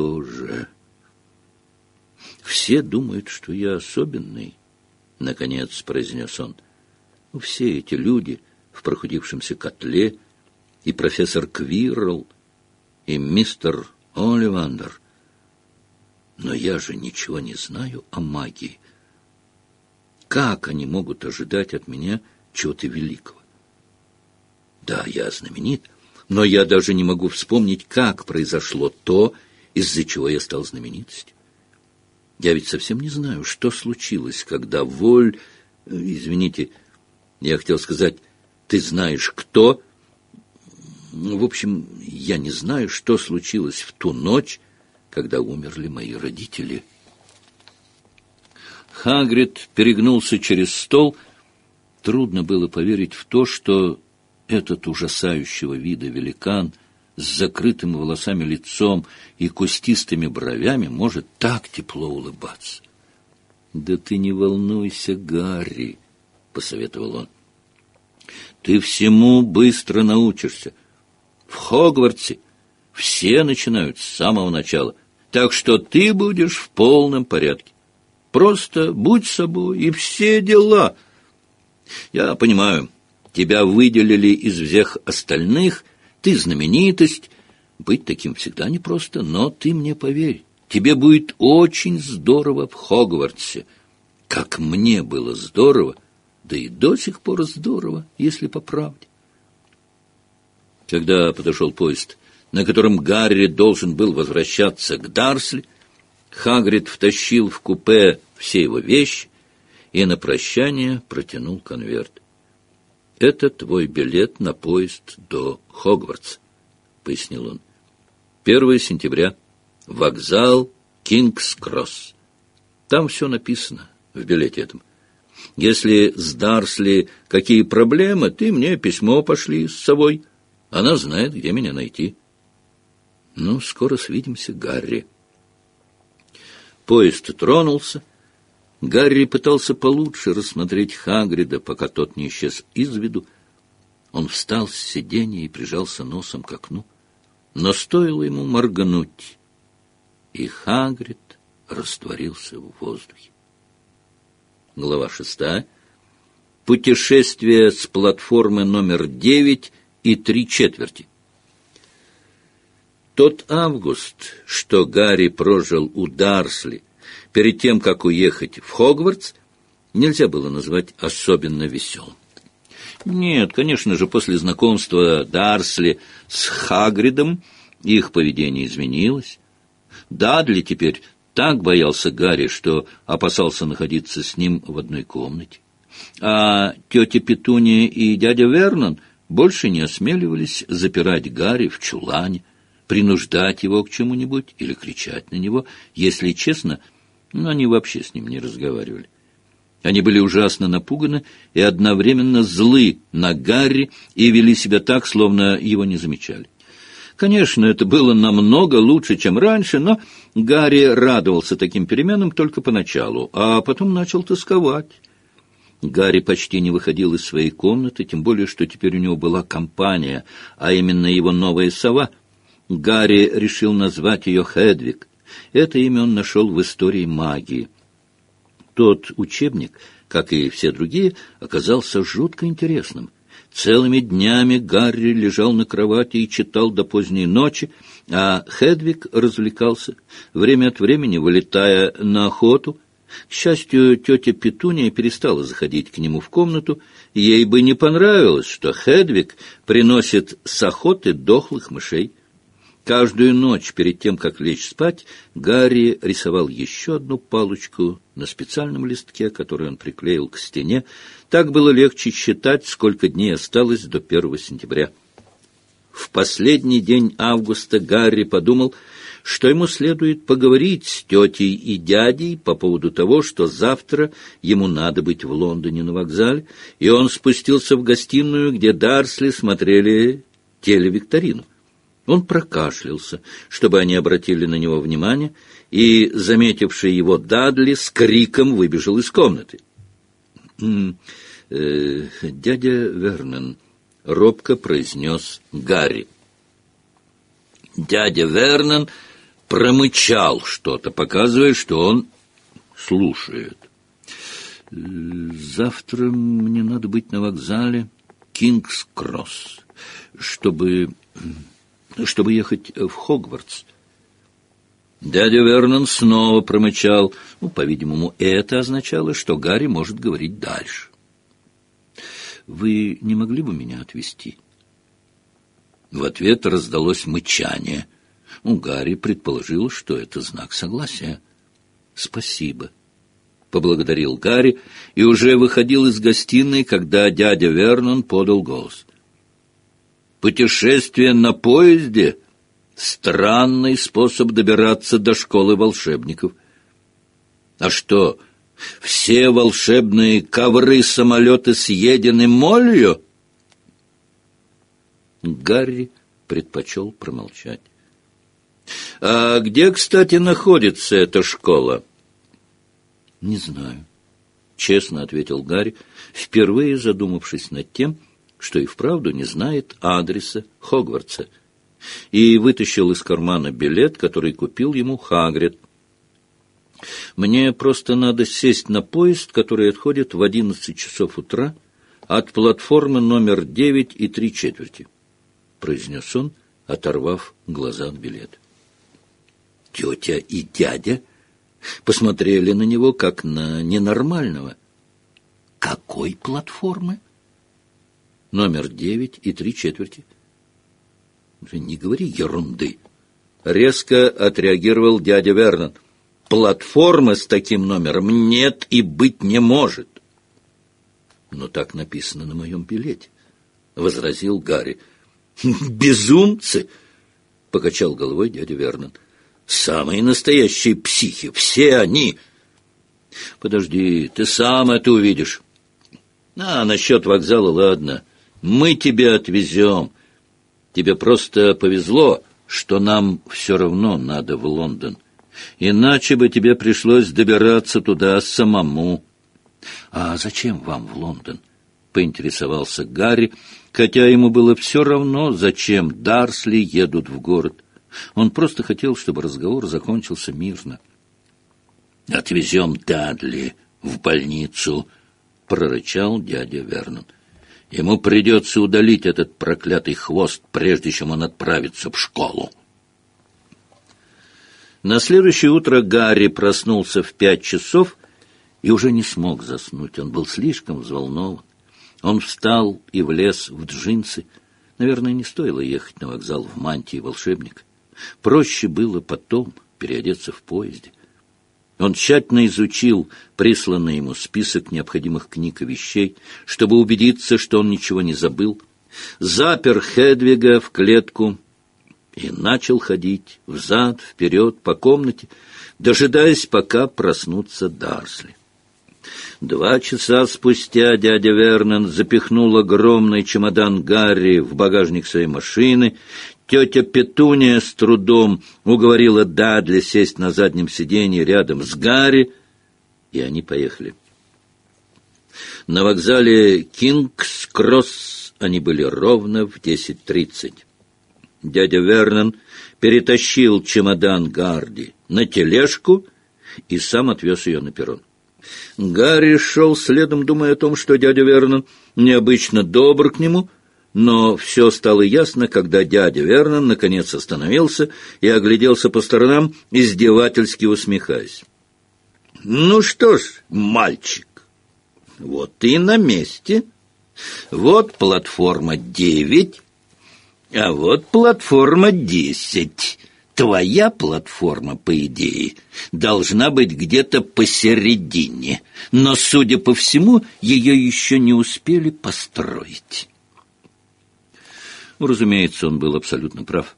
Все думают, что я особенный, — наконец произнес он. Все эти люди в прохудившемся котле, и профессор Квиррелл, и мистер Олливандер. Но я же ничего не знаю о магии. Как они могут ожидать от меня чего-то великого? Да, я знаменит, но я даже не могу вспомнить, как произошло то, из-за чего я стал знаменитостью. Я ведь совсем не знаю, что случилось, когда Воль... Извините, я хотел сказать, ты знаешь, кто... В общем, я не знаю, что случилось в ту ночь, когда умерли мои родители. Хагрид перегнулся через стол. Трудно было поверить в то, что этот ужасающего вида великан с закрытым волосами лицом и кустистыми бровями может так тепло улыбаться. — Да ты не волнуйся, Гарри, — посоветовал он. — Ты всему быстро научишься. В Хогвартсе все начинают с самого начала, так что ты будешь в полном порядке. Просто будь собой, и все дела. Я понимаю, тебя выделили из всех остальных, ты знаменитость. Быть таким всегда непросто, но ты мне поверь, тебе будет очень здорово в Хогвартсе. Как мне было здорово, да и до сих пор здорово, если по правде. Когда подошел поезд, на котором Гарри должен был возвращаться к Дарсли, Хагрид втащил в купе все его вещи и на прощание протянул конверт. — Это твой билет на поезд до Хогвартса, — пояснил он. 1 сентября, вокзал Кингс-Кросс. Там все написано в билете этом. Если с Дарсли какие проблемы, ты мне письмо пошли с собой. Она знает, где меня найти. Ну, скоро свидимся, Гарри. Поезд тронулся. Гарри пытался получше рассмотреть Хагрида, пока тот не исчез из виду. Он встал с сиденья и прижался носом к окну. Но стоило ему моргнуть, и Хагрид растворился в воздухе. Глава 6. Путешествие с платформы номер 9 и 3/4. Тот август, что Гарри прожил у Дарсли перед тем, как уехать в Хогвартс, нельзя было назвать особенно веселым. Нет, конечно же, после знакомства Дарсли с Хагридом их поведение изменилось. Дадли теперь так боялся Гарри, что опасался находиться с ним в одной комнате. А тетя Петуния и дядя Вернон больше не осмеливались запирать Гарри в чулане, принуждать его к чему-нибудь или кричать на него. Если честно, они вообще с ним не разговаривали. Они были ужасно напуганы и одновременно злы на Гарри и вели себя так, словно его не замечали. Конечно, это было намного лучше, чем раньше, но Гарри радовался таким переменам только поначалу, а потом начал тосковать. Гарри почти не выходил из своей комнаты, тем более, что теперь у него была компания, а именно его новая сова. Гарри решил назвать ее Хедвиг. Это имя он нашел в истории магии. Тот учебник, как и все другие, оказался жутко интересным. Целыми днями Гарри лежал на кровати и читал до поздней ночи, а Хедвиг развлекался, время от времени вылетая на охоту. К счастью, тетя Петуния перестала заходить к нему в комнату. Ей бы не понравилось, что Хедвиг приносит с охоты дохлых мышей. Каждую ночь перед тем, как лечь спать, Гарри рисовал еще одну палочку на специальном листке, который он приклеил к стене. Так было легче считать, сколько дней осталось до 1 сентября. В последний день августа Гарри подумал, что ему следует поговорить с тетей и дядей по поводу того, что завтра ему надо быть в Лондоне на вокзале, и он спустился в гостиную, где Дарсли смотрели телевикторину. Он прокашлялся, чтобы они обратили на него внимание, и, заметивший его Дадли, с криком выбежал из комнаты. «Дядя Вернон», — робко произнес Гарри. Дядя Вернон промычал что-то, показывая, что он слушает. «Завтра мне надо быть на вокзале Кингс-Кросс, чтобы ехать в Хогвартс». Дядя Вернон снова промычал. По-видимому, это означало, что Гарри может говорить дальше. «Вы не могли бы меня отвезти?» В ответ раздалось мычание. Гарри предположил, что это знак согласия. «Спасибо», — поблагодарил Гарри и уже выходил из гостиной, когда дядя Вернон подал голос. «Путешествие на поезде — странный способ добираться до школы волшебников. А что, все волшебные ковры-самолеты съедены молью?» Гарри предпочел промолчать. «А где, кстати, находится эта школа?» «Не знаю», — честно ответил Гарри, впервые задумавшись над тем, что и вправду не знает адреса Хогвартса, и вытащил из кармана билет, который купил ему Хагрид. «Мне просто надо сесть на поезд, который отходит в 11 часов утра от платформы номер 9 и 3/4», — произнес он, оторвав глаза от билета. Тетя и дядя посмотрели на него, как на ненормального. «Какой платформы?» «Номер 9 и 3/4». «Не говори ерунды», — резко отреагировал дядя Вернон. «Платформы с таким номером нет и быть не может». «Но так написано на моем билете», — возразил Гарри. «Безумцы!» — покачал головой дядя Вернон. «Самые настоящие психи, все они!» «Подожди, ты сам это увидишь». Насчет вокзала, ладно, мы тебя отвезем. Тебе просто повезло, что нам все равно надо в Лондон. Иначе бы тебе пришлось добираться туда самому». «А зачем вам в Лондон?» — поинтересовался Гарри, хотя ему было все равно, зачем Дарсли едут в город. Он просто хотел, чтобы разговор закончился мирно. «Отвезем Дадли в больницу», — прорычал дядя Вернон. «Ему придется удалить этот проклятый хвост, прежде чем он отправится в школу». На следующее утро Гарри проснулся в 5 часов и уже не смог заснуть. Он был слишком взволнован. Он встал и влез в джинсы. Наверное, не стоило ехать на вокзал в мантии волшебника. Проще было потом переодеться в поезде. Он тщательно изучил присланный ему список необходимых книг и вещей, чтобы убедиться, что он ничего не забыл, запер Хедвига в клетку и начал ходить взад-вперед по комнате, дожидаясь, пока проснутся Дарсли. 2 часа спустя дядя Вернон запихнул огромный чемодан Гарри в багажник своей машины. Тетя Петуния с трудом уговорила Дадли сесть на заднем сиденье рядом с Гарри, и они поехали. На вокзале Кингс-Кросс они были ровно в 10:30. Дядя Вернон перетащил чемодан Гарри на тележку и сам отвез ее на перрон. Гарри шел следом, думая о том, что дядя Вернон необычно добр к нему, но все стало ясно, когда дядя Вернон наконец остановился и огляделся по сторонам, издевательски усмехаясь. «Ну что ж, мальчик, вот ты на месте. Вот платформа 9, а вот платформа 10. Твоя платформа, по идее, должна быть где-то посередине, но, судя по всему, ее еще не успели построить». Разумеется, он был абсолютно прав.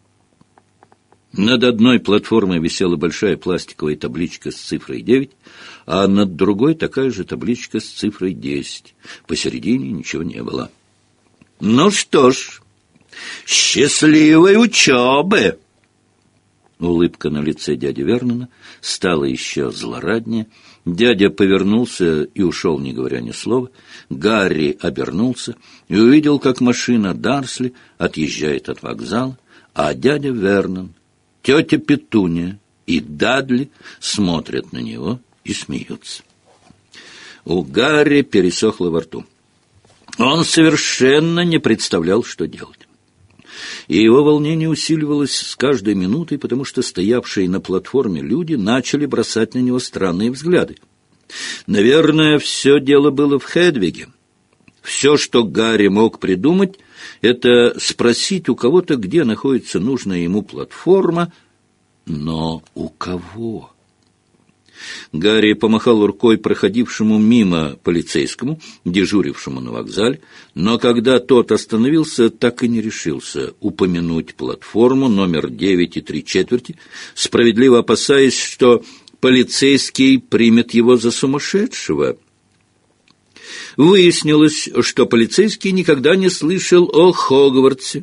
Над одной платформой висела большая пластиковая табличка с цифрой 9, а над другой такая же табличка с цифрой 10. Посередине ничего не было. «Ну что ж, счастливой учебы!» Улыбка на лице дяди Вернона стала еще злораднее. Дядя повернулся и ушел, не говоря ни слова. Гарри обернулся и увидел, как машина Дарсли отъезжает от вокзала, а дядя Вернон, тетя Петуния и Дадли смотрят на него и смеются. У Гарри пересохло во рту. Он совершенно не представлял, что делать. И его волнение усиливалось с каждой минутой, потому что стоявшие на платформе люди начали бросать на него странные взгляды. Наверное, все дело было в Хедвиге. Все, что Гарри мог придумать, это спросить у кого-то, где находится нужная ему платформа, но у кого? Гарри помахал рукой проходившему мимо полицейскому, дежурившему на вокзале, но когда тот остановился, так и не решился упомянуть платформу номер 9 3/4, справедливо опасаясь, что полицейский примет его за сумасшедшего. Выяснилось, что полицейский никогда не слышал о Хогвартсе,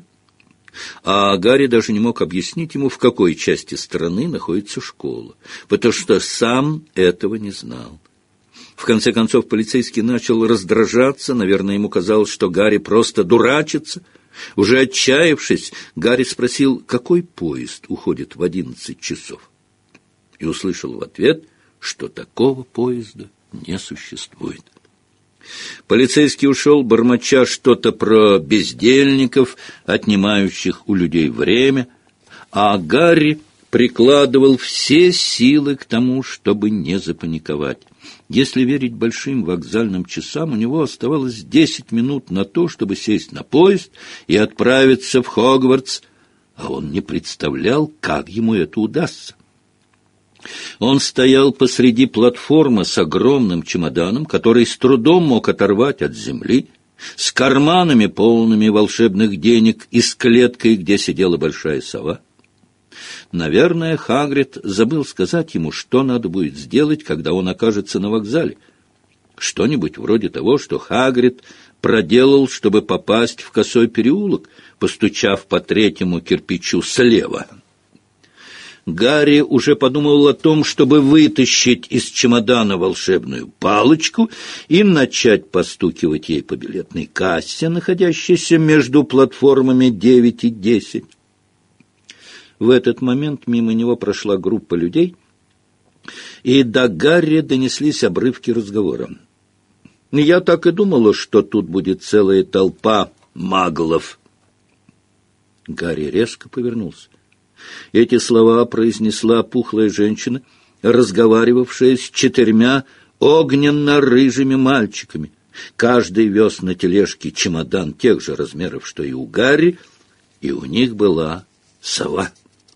а Гарри даже не мог объяснить ему, в какой части страны находится школа, потому что сам этого не знал. В конце концов, полицейский начал раздражаться, наверное, ему казалось, что Гарри просто дурачится. Уже отчаявшись, Гарри спросил, какой поезд уходит в 11 часов, и услышал в ответ, что такого поезда не существует. Полицейский ушел, бормоча что-то про бездельников, отнимающих у людей время, а Гарри прикладывал все силы к тому, чтобы не запаниковать. Если верить большим вокзальным часам, у него оставалось 10 минут на то, чтобы сесть на поезд и отправиться в Хогвартс, а он не представлял, как ему это удастся. Он стоял посреди платформы с огромным чемоданом, который с трудом мог оторвать от земли, с карманами, полными волшебных денег, и с клеткой, где сидела большая сова. Наверное, Хагрид забыл сказать ему, что надо будет сделать, когда он окажется на вокзале. Что-нибудь вроде того, что Хагрид проделал, чтобы попасть в косой переулок, постучав по 3-му кирпичу слева. Гарри уже подумал о том, чтобы вытащить из чемодана волшебную палочку и начать постукивать ей по билетной кассе, находящейся между платформами 9 и 10. В этот момент мимо него прошла группа людей, и до Гарри донеслись обрывки разговора. «Я так и думала, что тут будет целая толпа маглов». Гарри резко повернулся. Эти слова произнесла пухлая женщина, разговаривавшая с 4 огненно-рыжими мальчиками. Каждый вез на тележке чемодан тех же размеров, что и у Гарри, и у них была сова.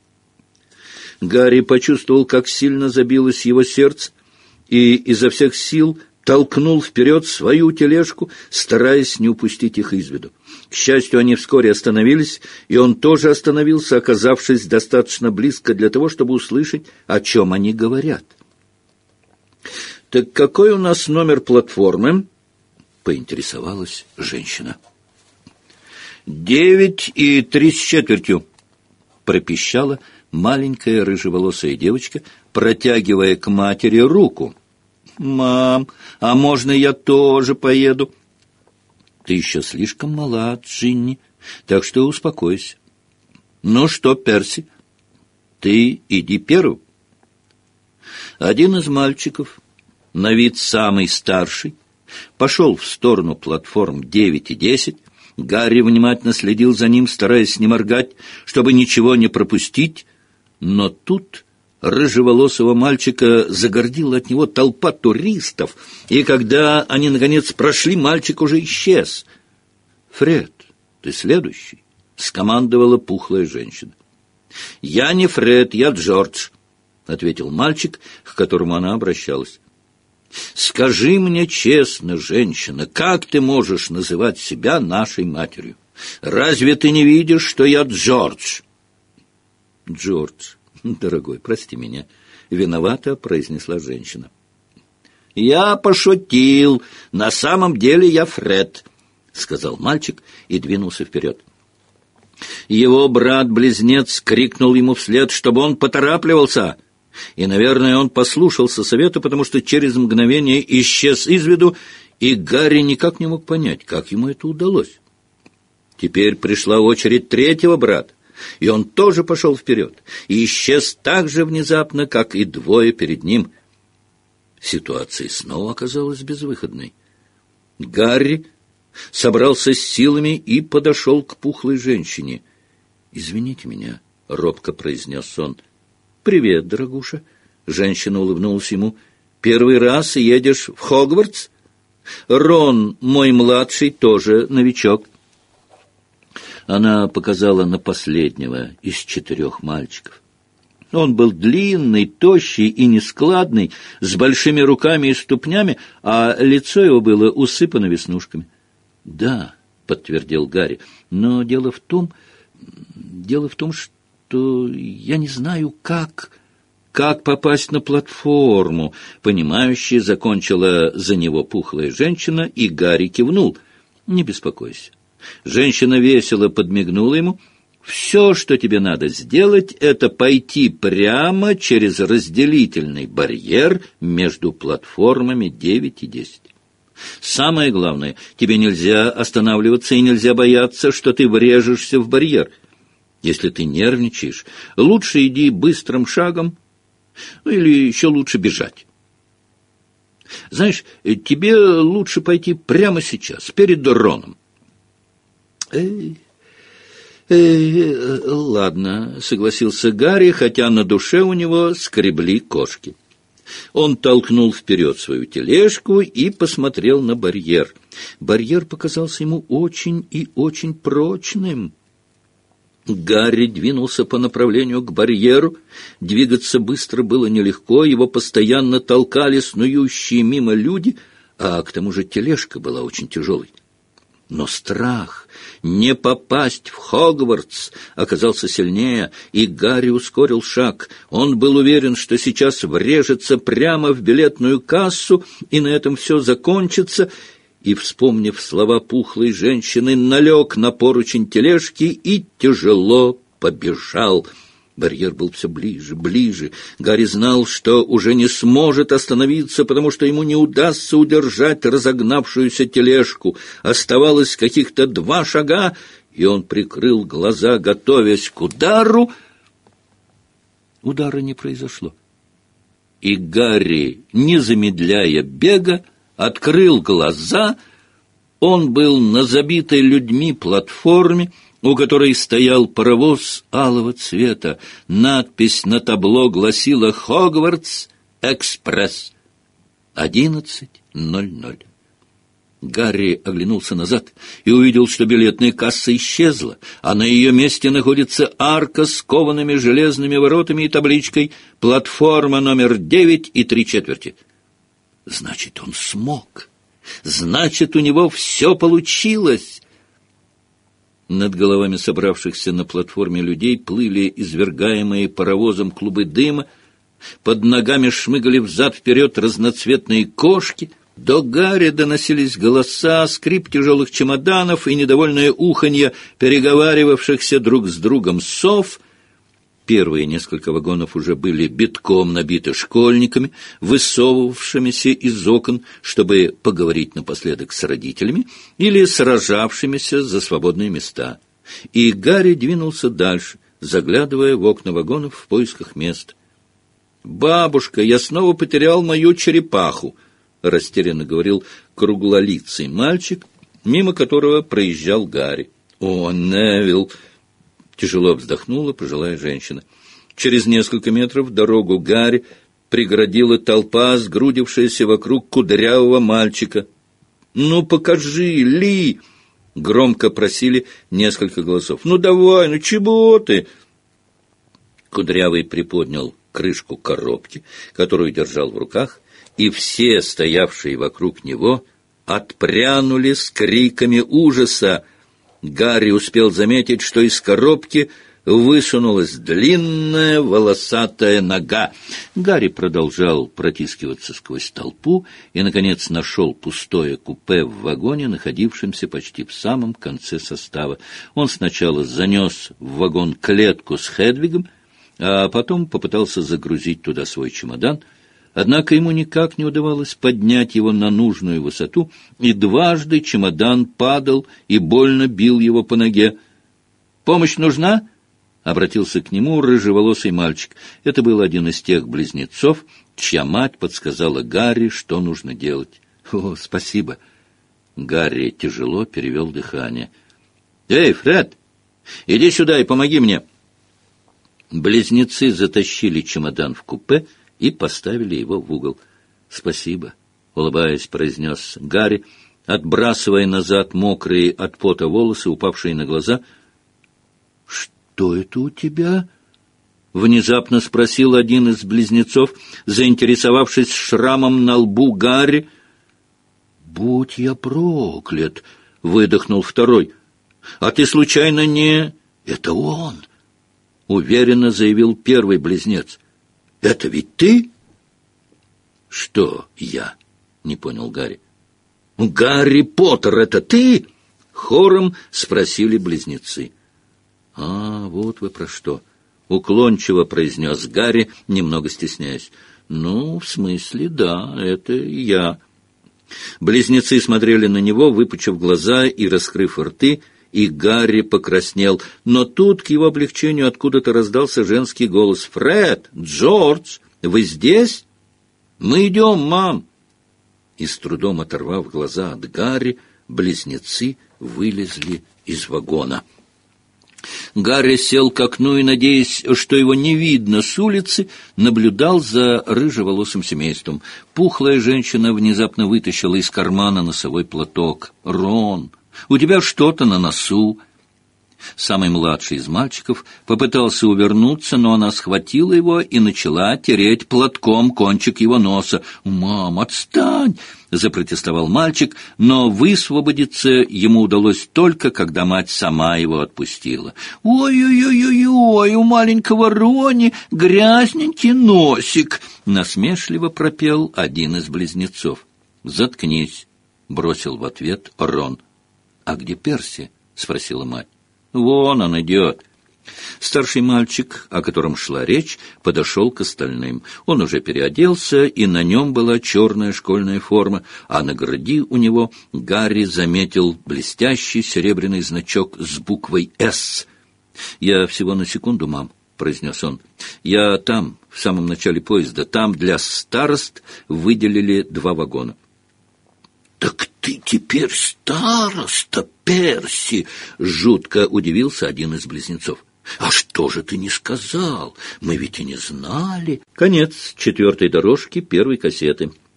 Гарри почувствовал, как сильно забилось его сердце, и изо всех сил толкнул вперед свою тележку, стараясь не упустить их из виду. К счастью, они вскоре остановились, и он тоже остановился, оказавшись достаточно близко для того, чтобы услышать, о чем они говорят. «Так какой у нас номер платформы?» — поинтересовалась женщина. 9 3/4, пропищала маленькая рыжеволосая девочка, протягивая к матери руку. «Мам, а можно я тоже поеду?» «Ты еще слишком мала, Джинни, так что успокойся. Ну что, Перси, ты иди первым». Один из мальчиков, на вид самый старший, пошел в сторону платформ 9 и 10. Гарри внимательно следил за ним, стараясь не моргать, чтобы ничего не пропустить, но тут рыжеволосого мальчика загордила от него толпа туристов, и когда они, наконец, прошли, мальчик уже исчез. «Фред, ты следующий», — скомандовала пухлая женщина. «Я не Фред, я Джордж», — ответил мальчик, к которому она обращалась. «Скажи мне честно, женщина, как ты можешь называть себя нашей матерью? Разве ты не видишь, что я Джордж?» «Джордж, дорогой, прости меня», — виновато произнесла женщина. «Я пошутил. На самом деле я Фред», — сказал мальчик и двинулся вперед. Его брат-близнец крикнул ему вслед, чтобы он поторапливался. И, наверное, он послушался совета, потому что через мгновение исчез из виду, и Гарри никак не мог понять, как ему это удалось. Теперь пришла очередь третьего брата, и он тоже пошел вперед, и исчез так же внезапно, как и двое перед ним. Ситуация снова оказалась безвыходной. Гарри собрался с силами и подошел к пухлой женщине. «Извините меня», — робко произнес он. «Привет, дорогуша», — женщина улыбнулась ему. «Первый раз едешь в Хогвартс? Рон, мой младший, тоже новичок». Она показала на последнего из 4 мальчиков. Он был длинный, тощий и нескладный, с большими руками и ступнями, а лицо его было усыпано веснушками. «Да», — подтвердил Гарри, — «но дело в том, что я не знаю, как попасть на платформу», — понимающе закончила за него пухлая женщина, и Гарри кивнул. «Не беспокойся». Женщина весело подмигнула ему. «Все, что тебе надо сделать, это пойти прямо через разделительный барьер между платформами 9 и 10. Самое главное, тебе нельзя останавливаться и нельзя бояться, что ты врежешься в барьер. Если ты нервничаешь, лучше иди быстрым шагом, или еще лучше бежать. Знаешь, тебе лучше пойти прямо сейчас, перед Роном». «Ладно», — согласился Гарри, хотя на душе у него скребли кошки. Он толкнул вперед свою тележку и посмотрел на барьер. Барьер показался ему очень и очень прочным. Гарри двинулся по направлению к барьеру. Двигаться быстро было нелегко, его постоянно толкали снующие мимо люди, а к тому же тележка была очень тяжелой. Но страх не попасть в Хогвартс оказался сильнее, и Гарри ускорил шаг. Он был уверен, что сейчас врежется прямо в билетную кассу, и на этом все закончится, и, вспомнив слова пухлой женщины, налег на поручень тележки и тяжело побежал. Барьер был все ближе, ближе. Гарри знал, что уже не сможет остановиться, потому что ему не удастся удержать разогнавшуюся тележку. Оставалось каких-то 2 шага, и он прикрыл глаза, готовясь к удару. Удара не произошло. И Гарри, не замедляя бега, открыл глаза. Он был на забитой людьми платформе, у которой стоял паровоз алого цвета. Надпись на табло гласила «Хогвартс Экспресс». 11:00. Гарри оглянулся назад и увидел, что билетная касса исчезла, а на ее месте находится арка с коваными железными воротами и табличкой «Платформа номер 9 3/4». Значит, он смог. Значит, у него все получилось. Над головами собравшихся на платформе людей плыли извергаемые паровозом клубы дыма, под ногами шмыгали взад-вперед разноцветные кошки. До Гарри доносились голоса, скрип тяжелых чемоданов и недовольное уханье переговаривавшихся друг с другом сов. Первые несколько вагонов уже были битком набиты школьниками, высовывавшимися из окон, чтобы поговорить напоследок с родителями или сражавшимися за свободные места. И Гарри двинулся дальше, заглядывая в окна вагонов в поисках мест. «Бабушка, я снова потерял мою черепаху», — растерянно говорил круглолицый мальчик, мимо которого проезжал Гарри. «О, Невилл!» — тяжело вздохнула пожилая женщина. Через несколько метров дорогу Гарри преградила толпа, сгрудившаяся вокруг кудрявого мальчика. «Ну, покажи, Ли!» — громко просили несколько голосов. «Ну, давай, ну чего ты?» Кудрявый приподнял крышку коробки, которую держал в руках, и все, стоявшие вокруг него, отпрянули с криками ужаса. Гарри успел заметить, что из коробки высунулась длинная волосатая нога. Гарри продолжал протискиваться сквозь толпу и, наконец, нашел пустое купе в вагоне, находившемся почти в самом конце состава. Он сначала занес в вагон клетку с Хедвигом, а потом попытался загрузить туда свой чемодан. Однако ему никак не удавалось поднять его на нужную высоту, и дважды чемодан падал и больно бил его по ноге. «Помощь нужна?» — обратился к нему рыжеволосый мальчик. Это был один из тех близнецов, чья мать подсказала Гарри, что нужно делать. «О, спасибо!» Гарри тяжело перевел дыхание. «Эй, Фред, иди сюда и помоги мне!» Близнецы затащили чемодан в купе и поставили его в угол. «Спасибо», — улыбаясь, произнес Гарри, отбрасывая назад мокрые от пота волосы, упавшие на глаза. «Что это у тебя?» — внезапно спросил один из близнецов, заинтересовавшись шрамом на лбу Гарри. «Будь я проклят!» — выдохнул второй. «А ты случайно не...» «Это он!» — уверенно заявил первый близнец. «Это ведь ты?» «Что я?» — не понял Гарри. «Гарри Поттер, это ты?» — хором спросили близнецы. «А, вот вы про что!» — уклончиво произнес Гарри, немного стесняясь. «Ну, в смысле, да, это я». Близнецы смотрели на него, выпучив глаза и раскрыв рты, и Гарри покраснел. Но тут, к его облегчению, откуда-то раздался женский голос. «Фред! Джордж! Вы здесь?» «Мы идем, мам!» И с трудом оторвав глаза от Гарри, близнецы вылезли из вагона. Гарри сел к окну и, надеясь, что его не видно с улицы, наблюдал за рыжеволосым семейством. Пухлая женщина внезапно вытащила из кармана носовой платок. «Рон, у тебя что-то на носу». Самый младший из мальчиков попытался увернуться, но она схватила его и начала тереть платком кончик его носа. «Мам, отстань!» — запротестовал мальчик, но высвободиться ему удалось только, когда мать сама его отпустила. «Ой-ой-ой-ой-ой, у маленького Рони грязненький носик!» — насмешливо пропел один из близнецов. «Заткнись!» — бросил в ответ Рон. «А где Перси?» — спросила мать. «Вон он идет». Старший мальчик, о котором шла речь, подошел к остальным. Он уже переоделся, и на нем была черная школьная форма, а на груди у него Гарри заметил блестящий серебряный значок с буквой «С». «Я всего на секунду, мам», — произнес он. «Я там, в самом начале поезда, там для старост выделили 2 вагона». «Так ты ты теперь староста, Перси!» — жутко удивился один из близнецов. «А что же ты не сказал? Мы ведь и не знали». Конец 4-й дорожки 1-й кассеты.